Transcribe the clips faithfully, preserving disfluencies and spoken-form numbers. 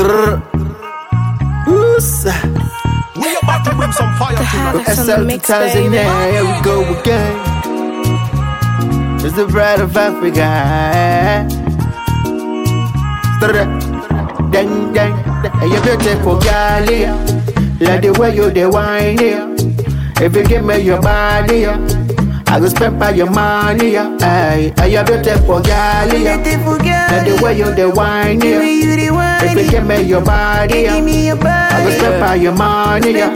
We about to bring some fire tonight. S L two thousand nine, here we go again. It's the bride of Africa. Dang, dang, dang. You're beautiful, girl, yeah. Like the way you the wine, yeah. If you give me your body, yeah, I go spend by your money, yeah. Ay, ay, you're beautiful, girl, yeah. Like the way you the wine, yeah. If you give me your body, yeah, I go spend by your money, yeah.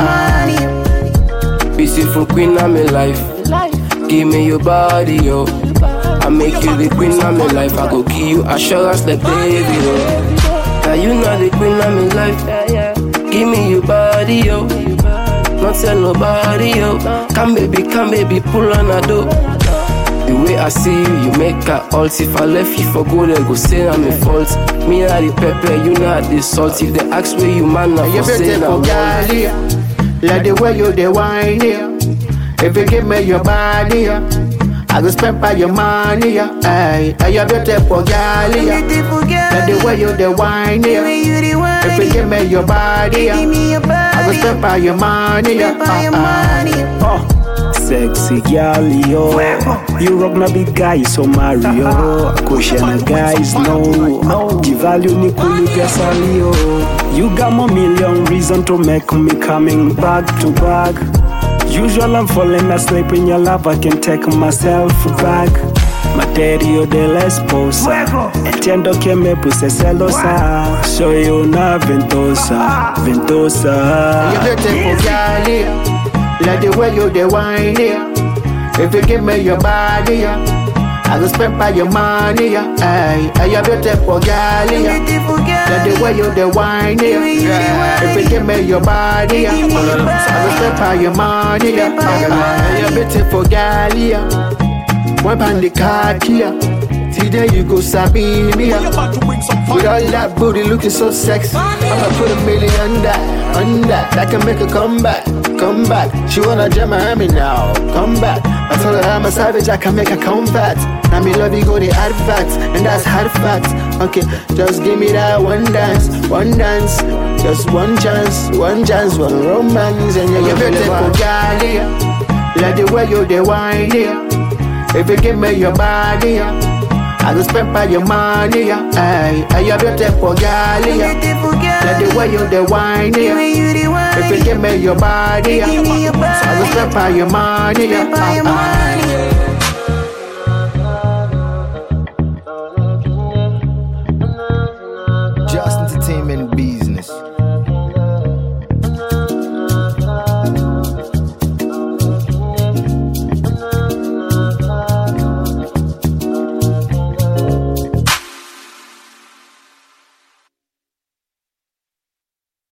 Uh, uh. Beautiful queen of my life, give me your body, yo. I make you the queen of my life. I go kill you, assurance like David, yo. Now you know the queen of my life. Give me your body, yo. Not tell nobody, yo. Come baby, come baby, pull on a door. The way I see you, you make a halt. If I left you for good, they go say I'm a fault. Me not the pepper, you not the salt. If they ask where you man, I go say I'm fault. Like the way you the wine, yeah. If you give me your body, yeah, I go spend by your money, yeah. Ay, ay, you're beautiful, girl, yeah. Like the way you the wine, yeah. If you give me your body, yeah, I go spend by your money, yeah. Uh, uh. Sexy girl, yo. You rock na big guy, so Mario. Kushana guys, no. Jivalue ni kulu gasali, yo. You got more million reason to make me coming back to back. Usual I'm falling asleep in your love, I can take myself back. Materio de la esposa, entiendo que me puse celosa. Soy una ventosa, ventosa. You're beautiful, girl, yeah. Like the way you the wine, yeah. If you give me your body, yeah, I go spend by your money, yeah. Ay, ay, you're beautiful, girl, yeah. Like the way you the wine, yeah. If you give me your body, yeah, I go spend by your money, yeah. Ay, you're beautiful, girl, yeah. One pound the card, yeah. Today you go sabi me, yeah. With all that booty looking so sexy, I'ma put a million on that, on that. That can make her come back, come back. She wanna jam Miami now, come back. I told her I'm a savage, I can make her come fat. Now me love you go the hard facts, and that's hard facts. Okay, just give me that one dance, one dance. Just one chance, one chance, one romance. And you're beautiful, girl, yeah. Like the way you the wine, yeah. If you give me your body, yeah, I go spend by your money, yeah. Ay, ay, you're beautiful, girl, yeah. Like the way you the wine, yeah. If you give me your body, yeah, I go spend by your money, yeah. Uh, uh. Just entertainment business.